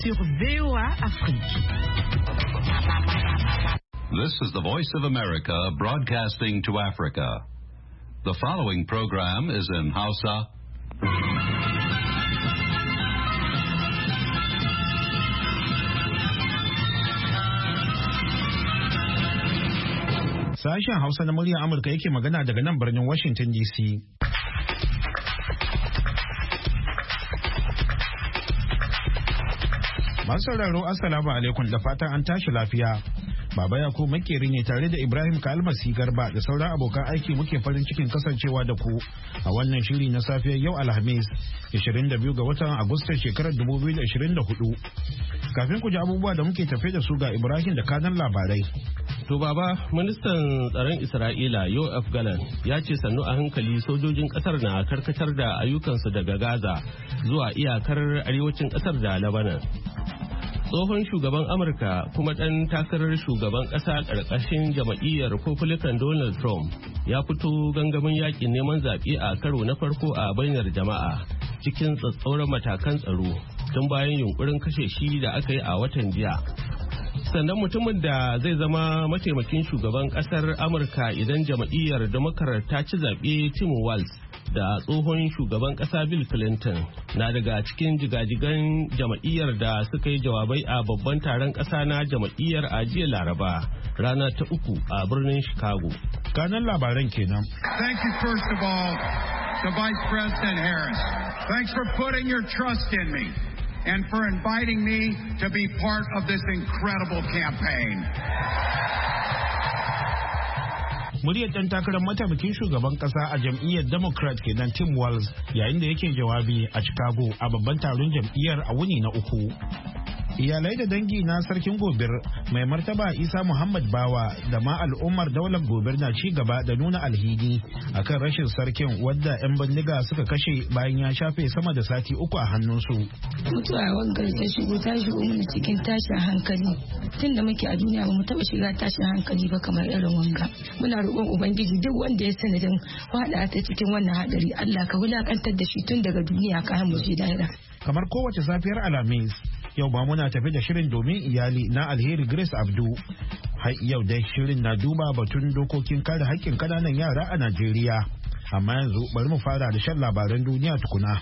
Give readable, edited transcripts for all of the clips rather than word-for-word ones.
sur VOA Afrique. This is the Voice of America broadcasting to Africa. The following program is in Hausa. Sashen Hausa na muryar Amurka yake magana daga nan birnin Washington DC. Masu sauraro Assalamu alaikum da fatan an tashi lafiya. Baba Yakubu makeri ne tare da Ibrahim Kalmasi Garba da sauran abokan aiki muke farin cikin kasancewa da ku a wannan shiri na safiyar yau Alhamis 22 ga watan Agustan shekarar 2024. Kafin ku ji abubuwa da muke tafe da su ga Ibrahim da kanan labarai. To baba, ministan tsaron Isra'ila Yoav Gallant ya ce sannu a hankali sojojin kasar na karkatar da ayyukansu daga Gaza zuwa iyakar arewacin kasar da Lebanon. Tsohon shugaban Amurka kuma ɗan takarar shugaban ƙasa ƙarƙashin jam'iyyar Republican Donald Trump ya fito gangamin yakin neman zaɓe a karo na farko a bainar jama'a cikin tsatsauran matakan tsaro tun bayan yunkurin kashe shi da aka yi a watan jiya. Sannan mutumin da zai zama mataimakin shugaban ƙasar Amurka idan jam'iyyar Democrat ta ci zaɓe, Tim Walz, da tsohon shugaban kasa Bill Clinton na daga cikin jigajigan jam'iyyar da suka yi jawabai a babban taron kasa na jam'iyyar a jiya Laraba rana ta uku a birnin Chicago. Kanan labaran kenan. Thank you first of all to Vice President Harris. Thanks for putting your trust in me and for inviting me to be part of this incredible campaign. Muryar ɗan takarar mataimakin shugaban ƙasa a jam'iyyar Democrat kenan Tim Walz yayin da yake jawabi a Chicago a babban taron jam'iyyar a wuni na uku. Iyalai da dangi na sarkin Gobir mai martaba Isa Muhammad Bawa da ma al'ummar daular Gobir na ci gaba da nuna alhini akan rashin sarkin wadda 'yan bindiga suka kashe bayan ya shafe sama da sati uku a hannunsu. Mutuwa wangar ta shigo mana cikin tashin hankali. Tun da muke a duniya ba mu taɓa shiga tashin hankali ba kamar irin wanga. Muna roƙon Ubangiji duk wanda ya sanadin faɗa ta cikin wannan haɗari Allah ka wulaƙantar da shi tun daga duniya ka mu shi daira. Kamar kowace safiyar Alhamis, yau ba muna tafi da shirin domin iyali na Alheri Grace Abdu. Har yau dai shirin na duba batun dokokin kare haƙƙin ƙananan yara a Najeriya. Amma yanzu bari mu fara da shan labaran duniya tukuna.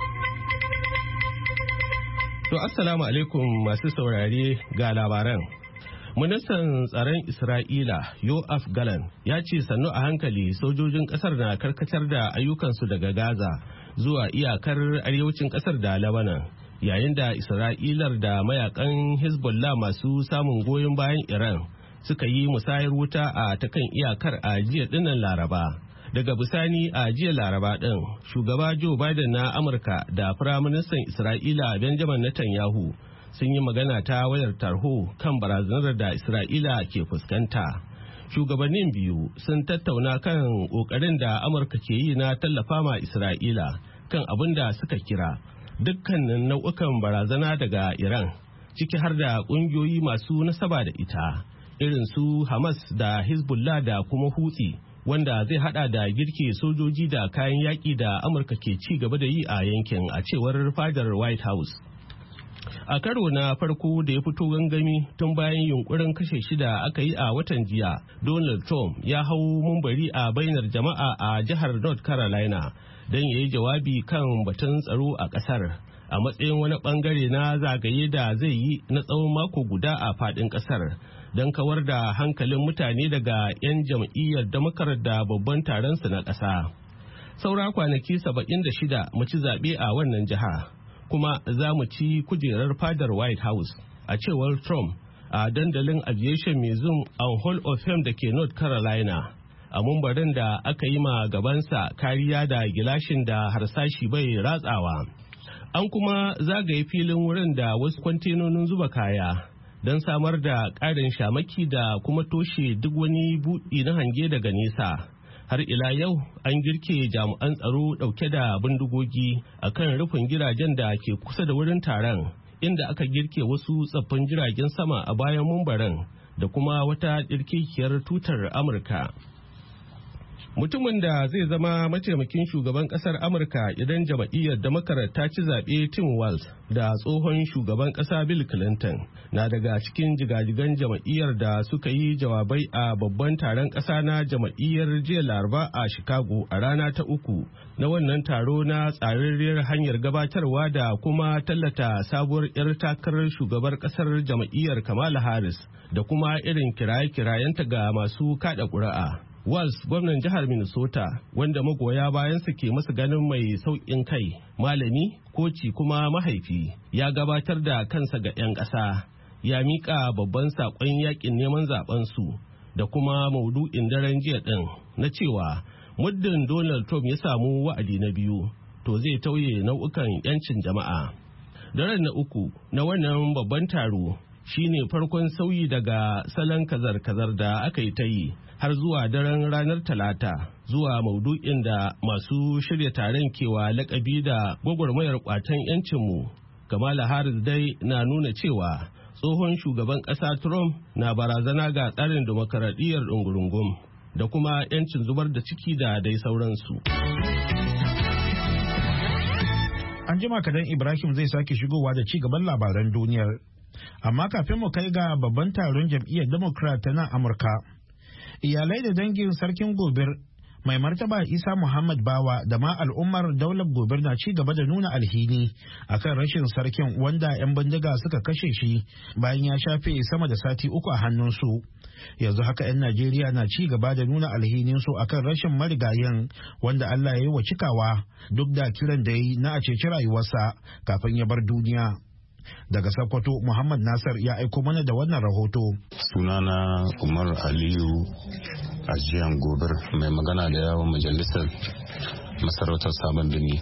To assalamu alaikum masu saurare ga labaran. Ministan tsaron Isra'ila Yoav Gallant ya ce sannu a hankali sojojin kasar na karkatar da ayyukansu daga Gaza zuwa iyakar arewacin kasar da Lebanon, yayin da Isra'ilar da mayakan Hezbollah masu samun goyon bayan Iran suka yi musayar wuta a ta kan iyakar a jiya dinnan Laraba. Daga bisani a jiya Laraba din, shugaba Joe Biden na Amurka da Firaministan Isra'ila Benjamin Netanyahu sun yi magana ta wayar tarho kan barazanar da Isra'ila ke fuskanta. Shugabannin biyu sun tattauna kan ƙoƙarin da Amurka ke yi na tallafa ma Isra'ila kan abin da suka kira dukkanin nau'ukan barazana daga Iran, ciki har da ƙungiyoyi masu nasaba da ita, irin su Hamas da Hezbollah da kuma Houthi, wanda zai hada da girke sojoji da kayan yaƙi da Amurka ke ci gaba da yi a yankin, a cewar fadar White House. A karo na farko da ya fito gangami tun bayan yunkurin kashe shi da aka yi a watan jiya, Donald Trump ya hau mumbari a bainar jama'a a jihar North Carolina don ya yi jawabi kan batun tsaro a kasar a matsayin wani bangare na zagaye da zai yi na tsawon mako guda a fadin kasar don kawar da hankalin mutane daga 'yan jam'iyyar Democrat da babban taronsu na ƙasa. Saura kwanaki 76 mu ci zaɓe a wannan jiha. Kuma za mu ci kujerar fadar White House, a cewar Trump a dandalin Aviation Museum and Hall of Fame da ke North Carolina, a mumbarin da aka yi ma gabansa kariya da gilashin da harsashi bai ratsawa. An kuma zagaye filin wurin da wasu kwantenonin zuba kaya don samar da ƙarin shamaki da kuma toshe duk wani buɗi na hange daga nesa. Har ila yau an girke jami'an tsaro dauke da bindigogi a kan rufin gidajen da ke kusa da wurin taron, inda aka girke wasu tsaffin jiragen sama a bayan mumbarin da kuma wata ɗirkekiyar tutar Amurka. Mutumin da zai zama mataimakin shugaban kasar Amurka idan jam'iyyar Democrat ta ci zaɓe Tim Walz da tsohon shugaban ƙasa Bill Clinton na daga cikin jigajigan jam'iyyar da suka yi jawabai a babban taron ƙasa na jam'iyyar jiya Laraba a Chicago a rana ta uku na wannan taro na tsararriyar hanyar gabatarwa da kuma tallata sabuwar 'yar takarar shugabar ƙasar jam'iyyar Kamala Harris da kuma irin kiraye-kirayenta ga masu kaɗa ƙuri'a. Walz, gwamnan jihar Minnesota, wanda magoya bayansa ke masa ganin mai sauƙin kai, malami, koci kuma mahaifi, ya gabatar da kansa ga 'yan ƙasa, ya miƙa babban saƙon yaƙin neman zaɓensu da kuma maudu'in daren jiya ɗin na cewa muddin Donald Trump ya samu wa'adi na biyu, to zai tauye nau'ukan 'yancin jama'a. Daren na uku na wannan babban taro shine farkon sauyi daga salon kazar-kazar da aka yi ta yi har zuwa daren ranar Talata zuwa maudu'in da masu shirya taron kewa lakabi da gwagwarmayar kwatan 'yancinmu. Kamala Harris dai na nuna cewa tsohon shugaban ƙasa Trump na barazana ga tsarin demokaradiyyar ɗungurungum da kuma 'yancin zubar da ciki da dai sauransu. An jima kadan Ibrahim zai sake shigowa da ci gaban labaran duniyar. Amma kafin mu kai ga babban taron jam'iyyar Democrat ta nan Amurka, iyalai da dangin sarkin Gobir mai martaba Isa Muhammad Bawa da ma al'ummar daular Gobir na ci gaba da nuna alhini akan rashin sarkin wanda 'yan bindiga suka kashe shi bayan ya shafe sama da sati uku a hannunsu. Yanzu haka 'yan Najeriya na ci gaba da nuna alhininsu akan rashin marigayin wanda Allah ya yi wa cikawa duk da kiran da ya yi na a ceci rayuwarsa kafin ya bar duniya. Daga Sokoto, Muhammad Nasir ya aiko mana da wannan rahoto. Sunana Umar Aliyu Ajiyan Gobir, mai magana da yawon majalisar masarautar Sabon Birni.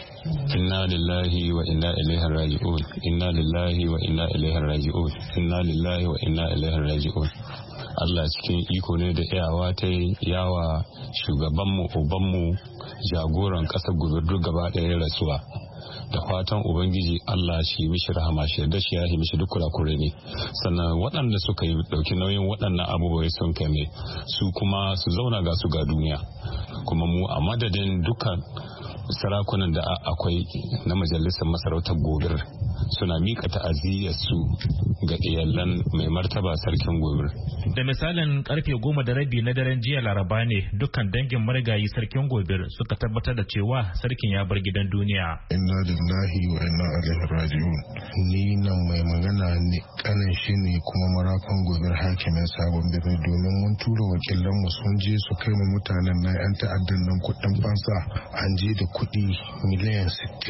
Inna lillahi wa inna ilaihi raji'un. Inna lillahi wa inna ilaihi raji'un. Inna lillahi wa inna ilaihi raji'un. Allah cikin iko ne da iyawa ta yawa shugabanmu, ubanmu, jagoran ƙasar Gobir duk gaba ɗaya rasuwa. Da fatan Ubangiji Allah shi mishi rahama shi da shi ya yi mishi duk kurakure ne. Sannan waɗanda suka yi ɗauki nauyin waɗannan abubuwa sun kai ne su kuma su zauna ga su ga duniya. Kuma mu a madadin dukkan sarakunan da akwai na majalisar masarautar Gobir suna mika ta'aziyyar su ga iyalan mai martaba sarkin Gobir. Da misalin karfe 10:30 na daren jiya Laraba ne dukkan dangin marigayi sarkin Gobir suka tabbatar da cewa sarkin ya bar gidan duniya. Inna lillahi wa inna ilaihi raji'un. Ni nan mai magana ne kanin shi ne kuma marafan Gobir hakimin Sabon Birni, domin mun tura wakilan mu sun je su kai mu mutanen na 'yan ta'addan nan kuɗin fansa. An je da kuɗi miliyan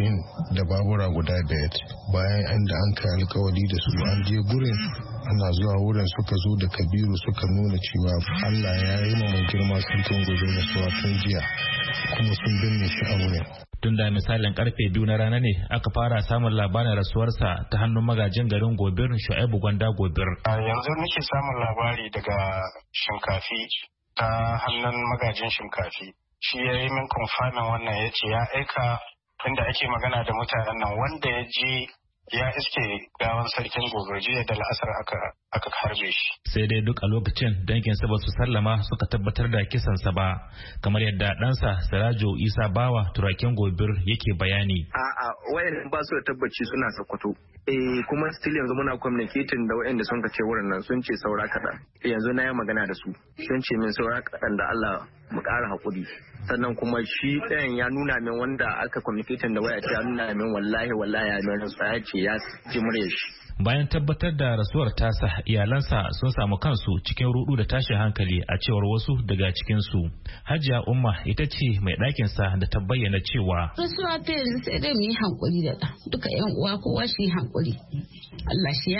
60 da babura guda 5. Bayan an da an kai alkawari da su an je gurin, ana zuwa wurin suka zo da Kabiru suka nuna cewa Allah ya yi mai girma sarkin Gobir da suwa tun jiya kuma sun binne shi a wurin. Tun da misalin karfe 2 na rana ne aka fara samun labarin rasuwarsa ta hannun magajin garin Gobir Shu'aibu Gwanda Gobir. Yanzu nake samun labari daga Shinkafi ta hannun magajin Shinkafi. Shi ya yi min kumfanin wannan, ya ce ya aika inda ake magana da mutanen nan wanda ya je ya iske gawan sarkin Gobir jiya da la'asar aka harbe shi. Sai dai duk a lokacin danginsa ba su sallama suka tabbatar da kisansa ba, kamar yadda ɗansa Sirajo Isa Bawa turakin Gobir yake bayani. A'a, wayan ba su da tabbaci suna Sokoto. Kuma still yanzu muna communicating da wayanda sun kace wurin nan sun ce saura kaɗan. Yanzu na yi magana da su. Sun ce min saura kaɗan da Allah mu ƙara haƙuri. Sannan kuma shi ɗayan ya nuna min wanda aka communicating da waya ce ya nuna min wallahi ya nuna ya ce ya ji murya shi. Bayan tabbatar da rasuwar tasa, iyalansa sun samu kansu cikin rudu da tashin hankali a cewar wasu daga cikinsu. Hajiya Umma ita ce mai ɗakinsa da ta bayyana cewa rasuwa ta yanzu sai dai mu yi hankuri da duka yan uwa kowa shi hankuri. Allah shi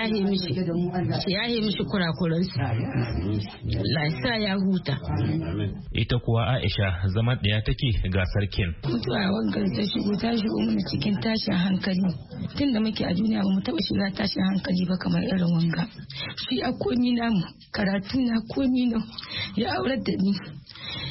yahe mishi kurakuransu. Allah ya sa ya huta. Ita kuwa Aisha zaman ɗaya take ga sarkin. Mutuwa wangar ta shigo mana cikin tashin hankali. Tun da muke a duniya ba mu taɓa shiga tashin hankali ba kamar irin wanga. Shi a komi namu, karatu na komi na ya aurar da ni.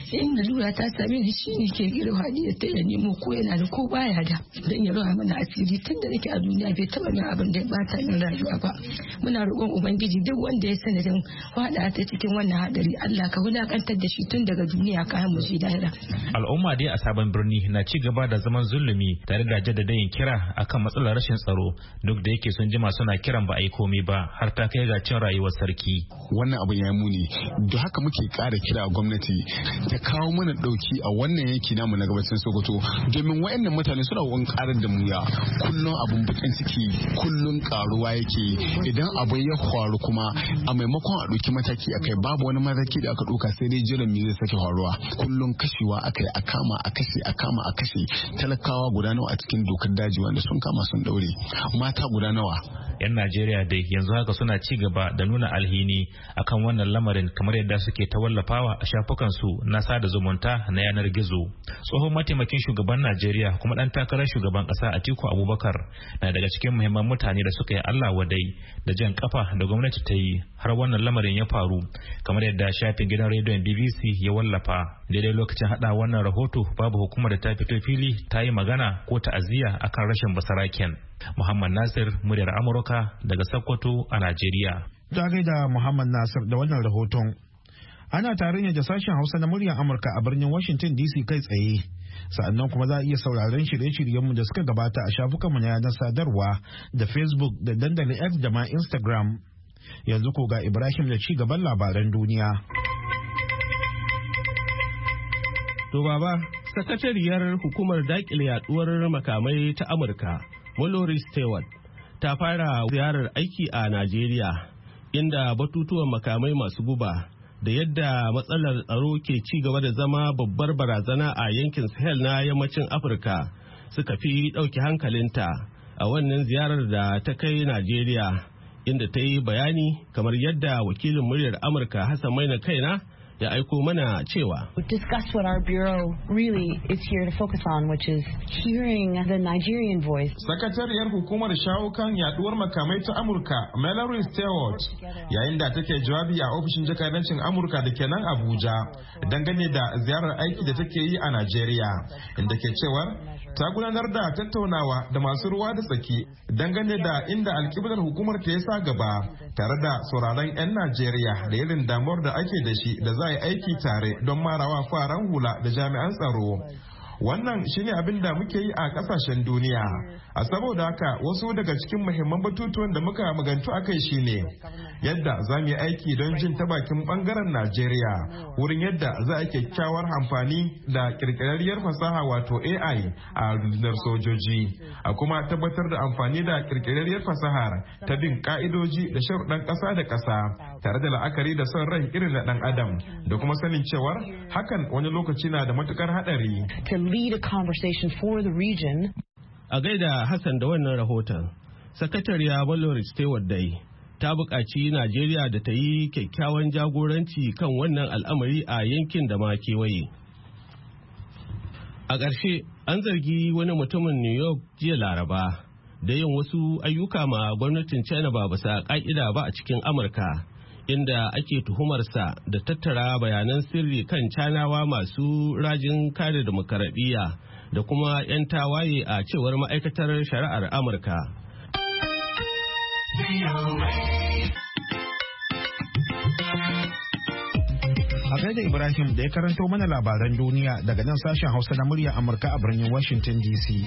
in lura ta same ni shi ne ke gira hadiya ta ya nemo ko yana da ko baya da dan ya rawa mana asiri tun da nake a duniya bai taba min abin da ya bata min rayuwa ba. Muna roƙon ubangiji duk wanda ya sanadin fada ta cikin wannan hadari Allah ka wulakantar da shi tun daga duniya kayan mu shi lahira. Al'umma dai a sabon birni na ci gaba da zaman zulumi tare da jaddadayin kira akan matsalar rashin tsaro duk da yake sun jima suna kiran ba a yi komai ba har ta kai ga cin rayuwar sarki. Wannan abu ya muni da haka muke ƙara kira gwamnati ta kawo mana ɗauki a wannan yanki namu na gabacin Sokoto domin wayannan mutane suna wani ƙarar da mu ya kullum abun bakin ciki kullum karuwa yake idan abu ya faru kuma a maimakon a ɗauki mataki akai babu wani mataki da aka ɗauka sai dai jiran me zai sake faruwa kullum kashewa akai a kama a kashe talakawa guda nawa a cikin dokar daji wanda sun kama sun daure mata guda nawa. 'Yan Najeriya dai yanzu haka suna ci gaba da nuna alhini akan wannan lamarin kamar yadda suke ta wallafawa a shafukansu na sada zumunta na yanar gizo. Tsohon mataimakin shugaban Najeriya kuma dan takarar shugaban kasa Atiku Abubakar na daga cikin muhimman mutane da suka yi Allah wadai da jan kafa da gwamnati ta yi har wannan lamarin ya faru kamar yadda shafin gidan rediyon BBC ya wallafa. Daidai lokacin hada wannan rahoto babu hukumar da ta fito fili ta yi magana ko ta'aziyya akan rashin basaraken. Muhammad Nasir, muryar Amurka daga Sokoto a Najeriya. Ta gaida Muhammad Nasir da wannan rahoton. Ana tare ne da sashen Hausa na muryar Amurka a birnin Washington DC kai tsaye. Sa'annan kuma za a iya sauraron shirye-shiryenmu da suka gabata a shafukanmu na yanar sadarwa da Facebook da dandalin X da ma Instagram. Yanzu ko ga Ibrahim da ci gaban labaran duniya. To baba, sakatariyar hukumar daƙile yaduwar makamai ta Amurka Mallory Stewart ta fara ziyarar aiki a Najeriya inda batutuwan makamai masu guba da yadda matsalar tsaro ke ci gaba da zama babbar barazana a yankin Sahel na yammacin Afirka suka fi ɗauki hankalinta a wannan ziyarar da ta kai Najeriya inda ta yi bayani kamar yadda wakilin muryar Amurka Hassan Maina Kaina ya aiko mana cewa discuss what our bureau really is here to focus on, which is hearing the Nigerian voice. Sakatariyar hukumar shawo kan yaduwar makamai ta Amurka Mallory Stewart yayin da take jawabi a ofishin jakadancin Amurka da ke nan Abuja dangane da ziyarar aiki da take yi a Najeriya inda ke cewar ta gudanar da tattaunawa da masu ruwa da tsaki dangane da inda alkiblar hukumar ta ya sa gaba tare da sauraron 'yan Najeriya da irin damuwar da ake da shi da za a yi aiki tare don marawa faran hula da jami'an tsaro. Wannan shine abin da muke yi a kasashen duniya. A saboda haka wasu daga cikin muhimman batutuwan da muka magantu akai shine yadda za mu yi aiki don jin ta bakin bangaren Najeriya wurin yadda za a kyakkyawar amfani da kirkirarriyar fasaha wato AI a rundunar sojoji. A kuma tabbatar da amfani da kirkirarriyar fasahar ta bin ka'idoji da sharuɗan ƙasa da ƙasa tare da la'akari da son rai irin na ɗan adam da kuma sanin cewar hakan wani lokaci na da matukar haɗari. Lead a conversation for the region. A gaida Hassan da wannan rahoton, Sakatariya Mallory Stewart dai ta buƙaci Najeriya da ta yi kyakkyawan jagoranci kan wannan al'amari a yankin da ma kewaye. A ƙarshe, an zargi wani mutumin New York jiya Laraba da yin wasu ayyuka ma gwamnatin China ba bisa ƙa'ida ba a cikin Amurka. Inda ake tuhumarsa da tattara bayanan sirri kan canawa masu rajin kare demokaradiyya da kuma 'yan tawaye a cewar ma'aikatar shari'ar Amurka. A gaida Ibrahim da ya karanto mana labaran duniya daga nan sashen Hausa na murya Amurka a birnin Washington DC.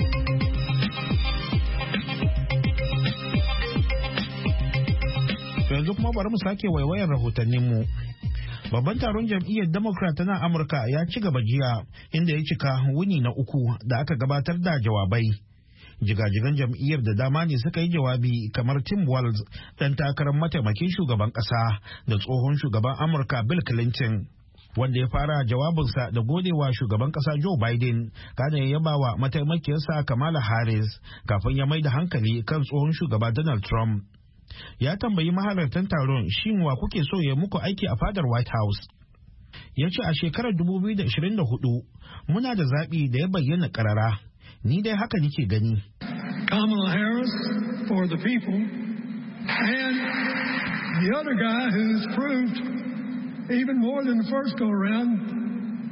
Yanzu kuma bari mu sake waiwayar rahotanninmu. Babban taron jam'iyyar Democrat na Amurka ya ci gaba jiya inda ya cika wuni na uku da aka gabatar da jawabai. Jigajigan jam'iyyar da dama ne suka yi jawabi kamar Tim Walz ɗan takarar mataimakin shugaban ƙasa da tsohon shugaban Amurka Bill Clinton. Wanda ya fara jawabinsa da godewa shugaban ƙasa Joe Biden kana ya yaba wa mataimakiyarsa Kamala Harris kafin ya mai da hankali kan tsohon shugaba Donald Trump. Ya tambayi mahalartan taron shin wa kuke so ya muku aiki a fadar White House. Ya ce a shekarar 2024 muna da zaɓi da ya bayyana ƙarara. Ni dai haka nake gani. Kamala Harris for the people and the other guy who's proved even more than the first go around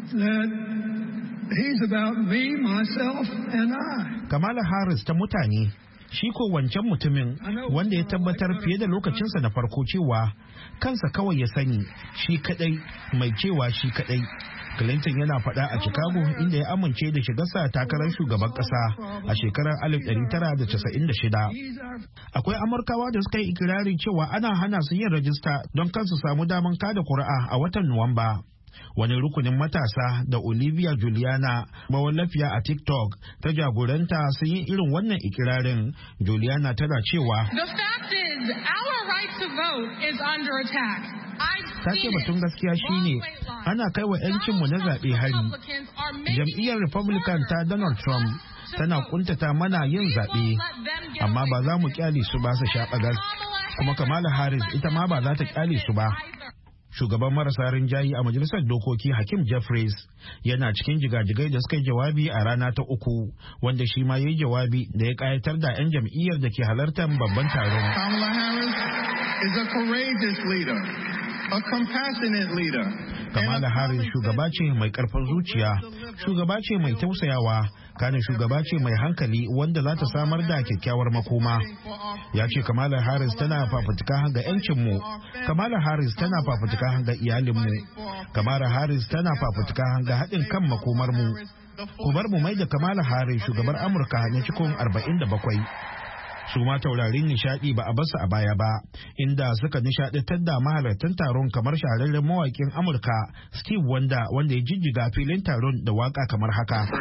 that he's about me, myself, and I. Kamala Harris ta mutane, shi ko wancan mutumin wanda ya tabbatar fiye da lokacinsa na farko cewa kansa kawai ya sani, shi kadai, mai cewa shi kadai. Clinton yana faɗa a Chicago inda ya amince da shigarsa takarar shugaban ƙasa a shekarar 1996. Akwai Amurkawa da suka yi ikirarin cewa ana hana su yin rajista don kansu samu daman kada kuri'a a watan Nuwamba. Wani rukunin matasa da Olivia Juliana, mawallafiya a TikTok, ta jagoranta sun yi irin wannan ikirarin. Juliana tana cewa, "The fact is, our right to vote is under attack." Ta ce batun gaskiya shine ana kai wa 'yancinmu na zaɓe hari. Jam'iyyar Republican ta Donald Trump tana kuntata mana yin zaɓe, amma ba za mu kyale su ba su sha ɓagas. Kuma Kamala Harris ita ma ba za ta kyale su ba. Shugaban marasa rinjayi a majalisar dokoki Hakeem Jeffries yana cikin jigajigai da suka yi jawabi a rana ta uku, wanda shi ma ya yi jawabi da ya kayatar da 'yan jam'iyyar da ke halartar babban taron. Kamala Harris is a courageous leader, a compassionate leader. Kamala Harris shugaba ce mai karfin zuciya, shugaba ce mai tausayawa, kana shugaba ce mai hankali wanda za ta samar da kyakkyawar makoma. Ya ce Kamala Harris tana fafutuka ga 'yancinmu, Kamala Harris tana fafutuka ga iyalinmu, Kamala Harris tana fafutuka ga haɗin kan makomarmu. Ku bar mu mai da Kamala Harris shugabar Amurka na cikin 47. Su ma taurarin nishadi ba a basu a baya ba, inda suka nishadantar da mahalartan taron kamar shahararren mawakin Amurka Steve Wonder, wanda ya jijjiga filin taron da waka kamar haka.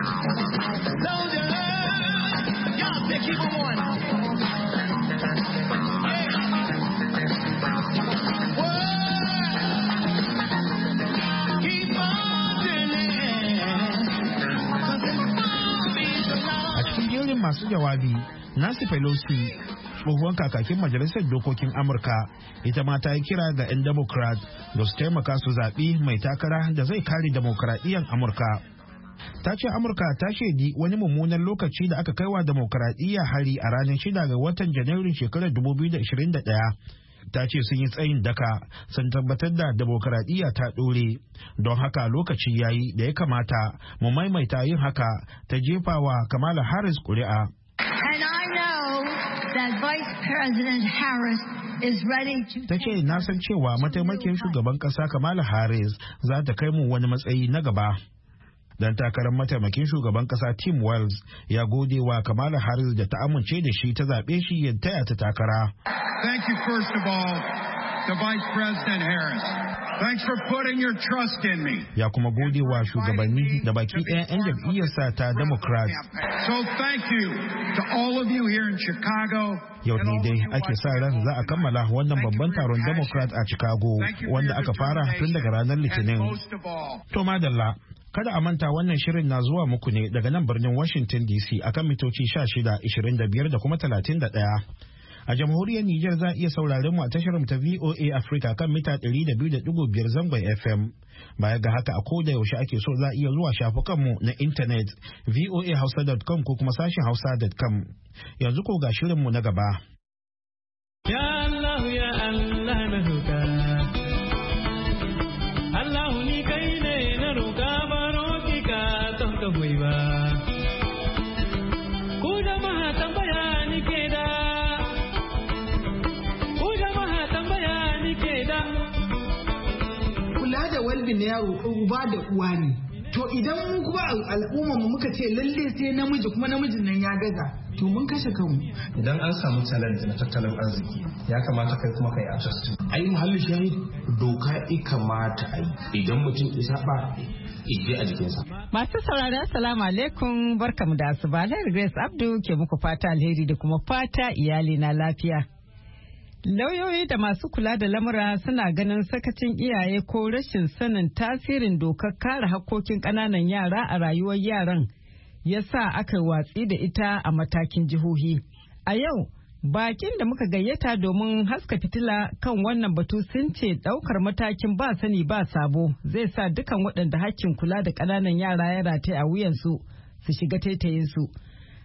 A cikin jerin masu jawabi, Nancy Pelosi, tsohuwar kakakin majalisar dokokin Amurka, ita ma ta yi kira ga 'yan Democrat da su taimaka su zaɓi mai takara da zai kare demokradiyyar Amurka. Ta ce Amurka ta shaidi wani mummunan lokaci da aka kaiwa demokradiyya hari a ranar 6 ga watan Janairun shekarar 2021. Ta ce sun yi tsayin daka sun tabbatar da demokradiyya ta ɗore, don haka lokaci yayi da ya kamata mu maimaita yin haka, ta jefa wa Kamala Harris ƙuri'a. Ta ce na san cewa mataimakin shugaban ƙasa Kamala Harris za ta kai mu wani matsayi na gaba. Dan takarar mataimakin shugaban ƙasa Tim Walz ya gode wa Kamala Harris da ta amince da shi ta zaɓe shi ya taya ta takara. Thank you first of all to Vice President Harris. Thanks for putting your trust in me. Ya kuma gode wa shugabanni da baki ɗayan 'yan jam'iyyarsa ta Democrat. So thank you to all of you here in Chicago. Yau ne dai ake sa ran za a kammala wannan babban taron Democrat a Chicago, wanda aka fara tun daga ranar Litinin. To madalla, kada a manta wannan shirin na zuwa muku ne daga nan birnin Washington DC akan mitoci 16, 25 da kuma 31. A jamhuriyar Nijar za a iya sauraren mu a tashar ta VOA Africa kan mita 200.5 zangon FM. Baya ga haka a koda yaushe ake so za a iya zuwa shafukanmu na intanet voahausa.com ko kuma sashin hausa.com. Yanzu ko ga shirinmu na gaba. Ya Allah ya Allah na roƙa. Allah ni kai ne na roƙa baro ki ka ton ka hoyi ba. Ku jama'a tambaya ni ke da. Kula da walbin yaro uba da uwa ne. To idan mu kuma al'umma mu muka ce lalle sai namiji kuma namijin nan ya gaza, to mun kashe kanmu. Idan an samu challenge na tattalin arziki, ya kamata kai kuma kai adjust. Ai muhalli shahid doka kamata ai idan mutum ya saba ije a jikinsa. Masu saurari assalamu alaikum, barkamu da asuba. Alheri Grace Abdu ke muku fata alheri da kuma fata iyali na lafiya. Lauyoyi da masu kula da lamura suna ganin sakacin iyaye ko rashin sanin tasirin dokar kare hakkokin ƙananan yara a rayuwar yaran ya sa aka watsi da ita a matakin jihohi. A yau, bakin da muka gayyata domin haska fitila kan wannan batu sun ce ɗaukar matakin ba sani ba sabo zai sa dukan waɗanda hakkin kula da ƙananan yara ya rataye a wuyansu su shiga taitayinsu.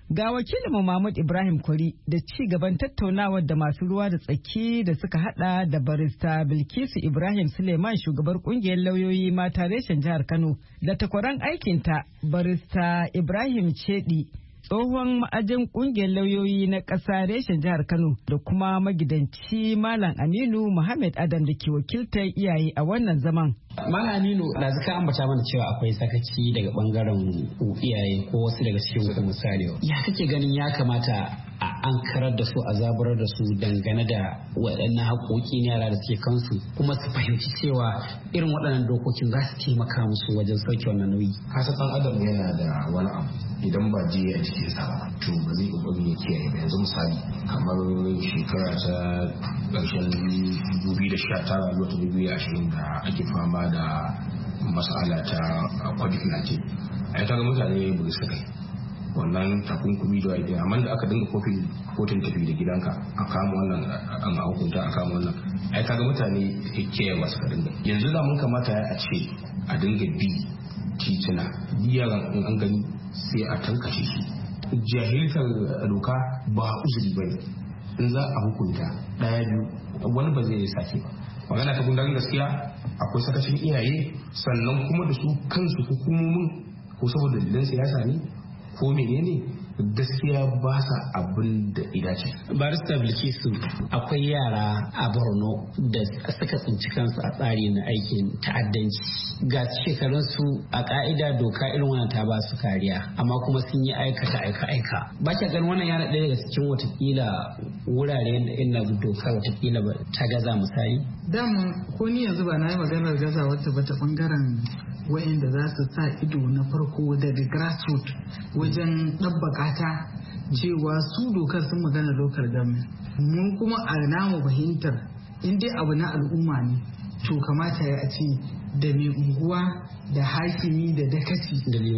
Ga wakilinmu Mahmud Ibrahim Kwari da ci gaban tattaunawar da masu ruwa da tsaki da suka hada da barista Bilkisu Ibrahim Suleiman shugabar kungiyar lauyoyi mata reshen jihar Kano da takwaran aikinta barista Ibrahim Chedi tsohon ma'ajin kungiyar lauyoyi na ƙasa reshen jihar Kano da kuma magidanci Malam Aminu Muhammad Adam da ke wakiltar iyaye a wannan zaman. Malam Aminu, da zaka ambata mana cewa akwai sakaci daga bangaren iyaye ko wasu daga cikin ku misali. Ya kake ganin ya kamata a ankarar da su a zaburar da su dangane da waɗannan haƙoƙi na yara da suke kansu kuma su fahimci cewa irin waɗannan dokokin za su taimaka musu wajen sauke wannan nauyi. Kasa ɗan adam yana da wani abu idan ba je a cikin sa ba to ba zai kokari ya kiyaye ba. Yanzu misali kamar shekara ta ƙarshen 2019 zuwa 2020 da ake fama da mas'ala ta COVID-19 ai kaga mutane ba su kai wannan takunkumi da wai amma da aka dinga kotun tafi da gidanka a kama wannan an hukunta a kama wannan ai kaga mutane kiyaye ba su ka dinga yanzu da mun kamata a ce a dinga bi tituna biyaran in an gani sai a tankace shi. Jahiltar doka ba uzuri ba ne in za a hukunta ɗaya biyu wani ba zai sake ba. Magana ta gundarin gaskiya akwai sakacin iyaye sannan kuma da su kansu hukumomin ko saboda dalilan siyasa ne ko menene gaskiya ba sa abin da idace. Barista Bilkisu, akwai yara a Borno da suka tsinci kansu a tsari na aikin ta'addanci. Ga shekarunsu a ka'ida doka irin wannan ta ba su kariya, amma kuma sun yi aika. Ba ki ganin wannan yana ɗaya daga cikin watakila wurare da inda doka watakila ta gaza misali? Dama ko ni yanzu ba na yi maganar gaza wata ba ta bangaren wa'inda za su sa ido na farko daga grassroots wajen ɗabbaka ta cewa su dokar sun magana lokal government mun kuma a namu fahimtar in dai abu na al'umma ne to kamata ya ce da mai unguwa da hakimi da dakaci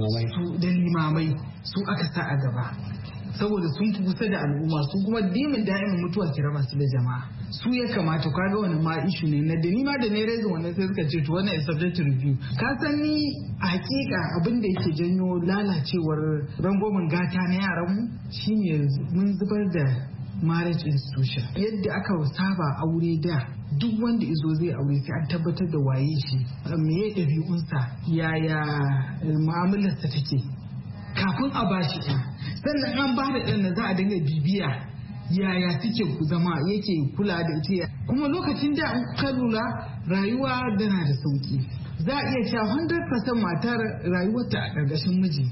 da limamai su aka sa a gaba saboda sun fi kusa da al'umma su kuma dimin da'imin mutuwa kira masu da jama'a su ya kamata kaga wani ma ishu ne na da ni ma da ne rezin wannan sai suka ce to wannan is subject to review ka san ni a hakika abin da yake janyo lalacewar rangwamen gata na yaran mu shine mun zubar da marriage institution yadda aka saba aure da duk wanda izo zai aure sai an tabbatar da waye shi meye ɗabi'unsa yaya mu'amalarsa take kafin a bashi sannan an ba da ɗan za a dinga bibiya yaya suke zama yake kula da ita kuma lokacin da an ka lura rayuwa dana da sauki za a iya cewa 100% matar rayuwarta a ƙarƙashin miji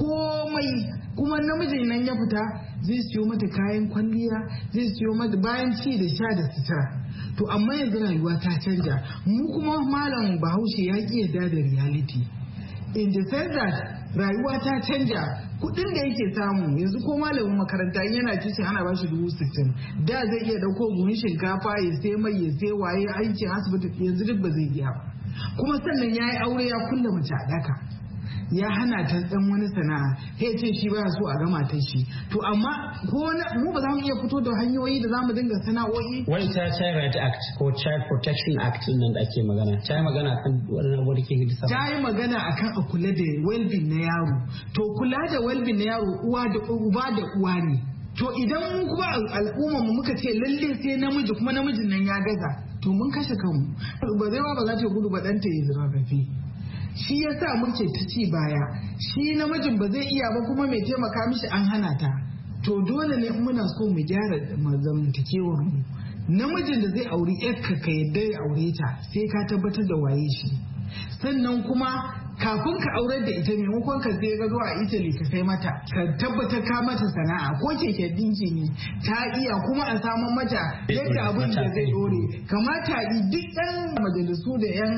komai kuma namijin nan ya fita zai siyo mata kayan kwalliya zai siyo mata bayan ci da sha da sutura to amma yanzu rayuwa ta canja mu kuma malam bahaushe ya ƙi yarda da reality in the sense that rayuwa ta canja kudin da yake samu yanzu ko malamin makaranta yana cikin ana bashi 60,000 da zai iya dauko buhun shinkafa ya sai mai ya sai waye aikin asibiti yanzu duk ba zai iya kuma sannan ya yi aure ya kulle mace a daka ya hana ta dan wani sana'a ya ce shi baya so a gama ta shi to amma ko mu ba za mu iya fito da hanyoyi da za mu dinga sana'o'i wani ta Child Right Act ko Child Protection Act nan da ake magana ta yi magana kan wannan abu da ke hidisa ta yi magana akan a kula da well-being na yaro to kula da well-being na yaro uwa da uba da uwa ne to idan mun kuma al'umma mu muka ce lalle sai namiji kuma namijin nan ya gaza to mun kashe kanmu ba zai ba za ta gudu ba ɗanta ya zirarrafe shi ya sa muke ta ci baya shi namijin ba zai iya ba kuma mai taimaka mishi an hana ta to dole ne muna so mu gyara zamantakewar mu namijin da zai auri yarka ka yadda ya aure ta sai ka tabbatar da waye shi sannan kuma kafin ka aurar da ita maimakon ka sai ga zuwa Italy ka kai mata ka tabbatar ka mata sana'a ko keke dinki ne ta iya kuma a samun mata yadda abin da zai dore kamata duk yan majalisu da yan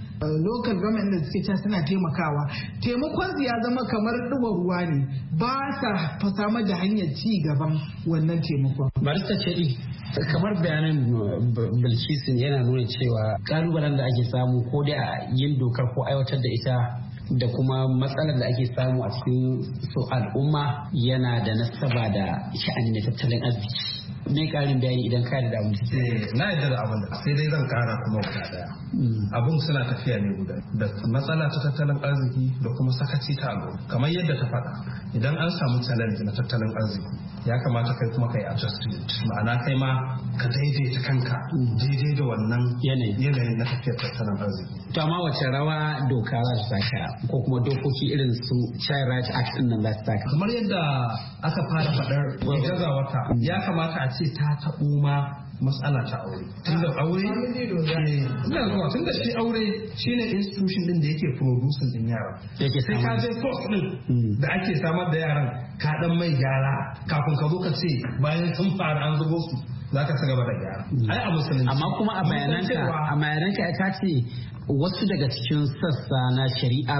local government da suke can suna taimakawa taimakon su ya zama kamar ɗuwar ruwa ne ba sa samar da hanyar ci gaban wannan taimakon. Barista Chedi kamar bayanin Bilkisu yana nuna cewa kalubalen da ake samu ko dai a yin dokar ko aiwatar da ita da kuma matsalar da ake samu a cikin al'umma yana da nasaba da sha'ani na tattalin arziki me karin bayani idan ka da abin na yadda da abin da sai dai zan kara kuma guda daya abun suna tafiya ne guda da matsala ta tattalin arziki da kuma sakaci ta al'umma kamar yadda ta faɗa idan an samu challenge na tattalin arziki ya kamata kai kuma kai adjustment ma'ana kai ma ka daidaita kanka daidai da wannan yanayin na tafiyar tattalin arziki. To amma wace rawa doka za su saka ko kuma dokoki irin su Child Rights Act din nan za su saka? Kamar yadda aka fara faɗar ita wata ya kamata a ce ta taɓo ma matsala ta aure. Tunda aure ina zuwa tunda shi aure shine institution din da yake producing din yara. Sai ka je course din da ake samar da yaran ka dan mai gyara kafin ka zo ka ce bayan sun fara an zubo su za ka gaba da gyara. Ai a musulunci. Amma kuma a bayananka ka ce wasu daga cikin sassa na shari'a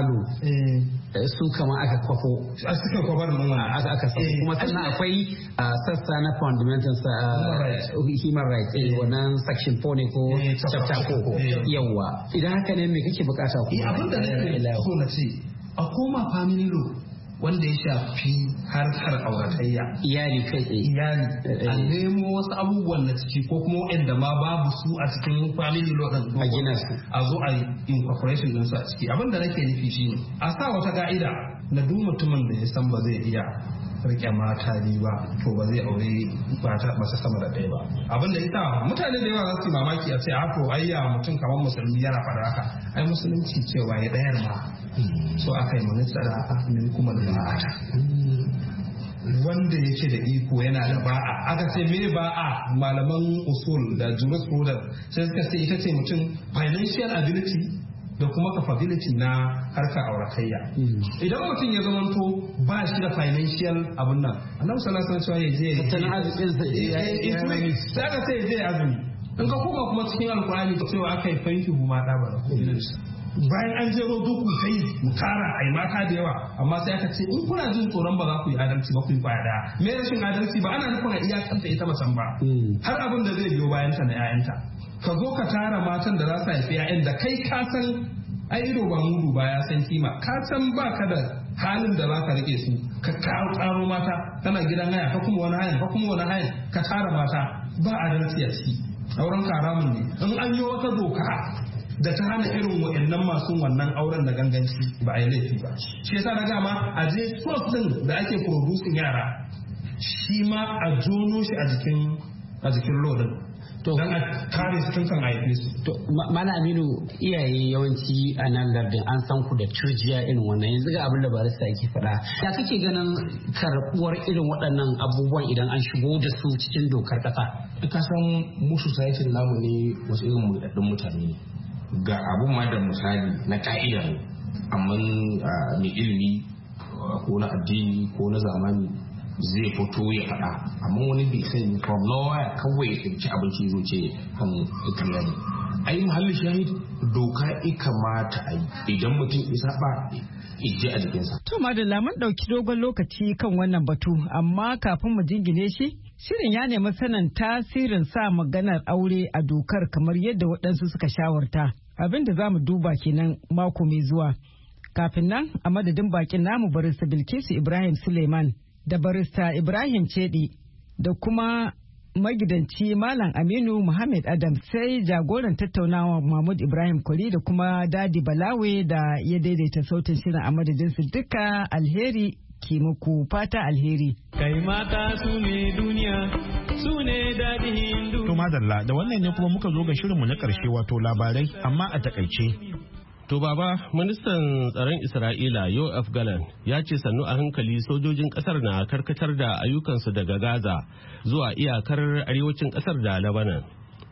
su kama aka kwafo a suka kwabar aka sako kuma sannan akwai sassa na fundamental human rights wannan section 4 ne ko chapter 4 yawa idan haka ne me kake bukata ku abin da nake so na ce a koma family law wanda ya shafi harkar auratayya iyali kai iyali a nemo wasu abubuwan na ciki ko kuma wanda ma babu su a cikin family law din a gina su a zo a yi incorporation din su a ciki abin da nake nufi shine a sa wata ka'ida na duk mutumin da ya san ba zai iya rike mata biyu ba to ba zai aure mata sama da ɗaya ba abin da ita mutane da yawa za su yi mamaki a ce to ayya mutum kamar musulmi yana faɗa haka ai musulunci cewa ya ɗayar ma so aka yi mana tsara min kuma da ba'ata wanda yake da iko yana da ba'a aka ce me ba'a malaman usul da jurisprudence sai suka ce ita ce mutum financial ability da kuma capability na harkar auratayya idan mutum ya zamanto ba shi da financial abun nan annabi sallallahu alaihi wasallam ya je tattalin arzikin sai aka ce ya je azumi in ka koma kuma cikin alkurani cewa aka yi fanki huma da ba bayan an jero duku sai mu kara ai mata da yawa amma sai aka ce in kuna jin tsoron ba za ku yi adalci ba ku yi kwaya daya me rashin adalci ba ana nufin a iyakanta ita macen ba har abin da zai biyo bayan ta na 'ya'yanta ka zo ka tara matan da za su haifi 'ya'yan da kai ka san ai ido ba mudu ba ya san kima ka san ba ka da halin da za ka rike su ka karo mata kana gidan haya ka kuma wani hayan ka tara mata ba adalci a ciki auren karamin ne in an yi wata doka da ta hana irin wa'annan masu wannan auren da ganganci ba a yi laifi ba shi yasa na gama a je source din da ake producing yara shi ma a jono shi a jikin lodin don a kare su tun kan haife su. Mana Aminu iyaye yawanci a nan lardin an san ku da turjiya irin wannan yanzu ga abin da barista yake faɗa. Ya kake ganin karɓuwar irin waɗannan abubuwan idan an shigo da su cikin dokar ƙasa? Ka san mu society namu ne wasu irin mulɗaɗɗun mutane ne. Ga abun ma da misali na ka'ida ne amma mai ilimi ko na addini ko na zamani zai fito ya faɗa amma wani bai sani from nowhere kawai ya ci abinci zo ce kan kariya ne ai muhallin shahid doka ya kamata a yi idan mutum ya saba ije a jikinsa. To madalla mun ɗauki dogon lokaci kan wannan batu amma kafin mu jingine shi shirin ya nemi sanin tasirin sa maganar aure a dokar kamar yadda waɗansu suka shawarta abin da za mu duba kenan mako mai zuwa. Kafin nan a madadin bakin namu barista Bilkisu Ibrahim Suleiman da barista Ibrahim Cedi da kuma magidanci Malam Aminu Muhammad Adam sai jagoran tattaunawa Mahmud Ibrahim Kwari da kuma Dadi Balawe da ya daidaita sautin shirin a madadinsu duka alheri ke muku fata alheri. Kai mata su ne duniya su ne daɗin duniya. To madalla da wannan ne kuma muka zo ga shirinmu na ƙarshe wato labarai amma a takaice. To baba, ministan tsaron Isra'ila Yoav Gallant ya ce sannu a hankali sojojin kasar na karkatar da ayyukansu daga Gaza zuwa iyakar arewacin kasar da Lebanon.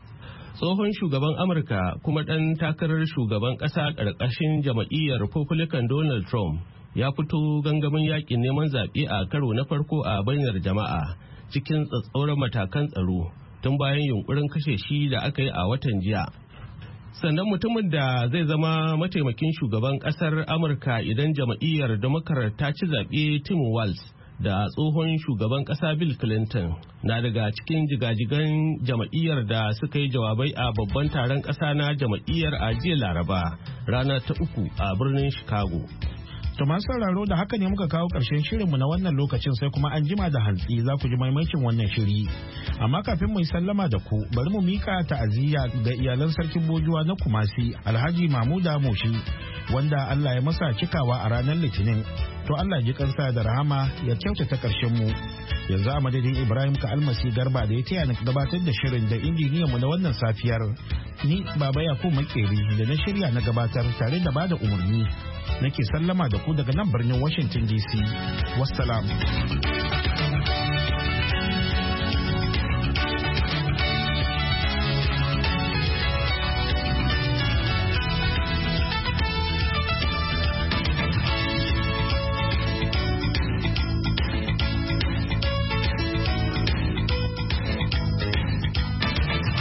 Tsohon shugaban Amurka kuma ɗan takarar shugaban ƙasa ƙarƙashin jama'iyyar Republican Donald Trump ya fito gangamin yakin neman zaɓe a karo na farko a bainar jama'a cikin tsatsauran matakan tsaro tun bayan yunkurin kashe shi da aka yi a watan jiya. Sannan mutumin da zai zama mataimakin shugaban kasar Amurka idan jama'iyyar Democrat ta ci zaɓe Tim Walz da tsohon shugaban ƙasa Bill Clinton na daga cikin jigajigan jama'iyyar da suka yi jawabai a babban taron ƙasa na jama'iyyar a jiya Laraba rana ta 3 a birnin Chicago. To masu sauraro da haka ne muka kawo ƙarshen shirinmu na wannan lokacin sai kuma an jima da hantsi za ku ji maimakin wannan shiri. Amma kafin mu yi sallama da ku bari mu mika ta'aziyya ga iyalan sarkin Bojuwa na Kumasi Alhaji Mamuda Moshi wanda Allah ya masa cikawa a ranar Litinin. To Allah ji kansa da rahama ya kyautata ƙarshen mu. Yanzu a madadin Ibrahim ka almasi Garba da ya taya ni gabatar da shirin da injiniyanmu na wannan safiyar. Ni Baba Yakubu Makeri da na shirya na gabatar tare da bada umarni. Nake sallama da ku daga nan birnin Washington DC. Wassalam.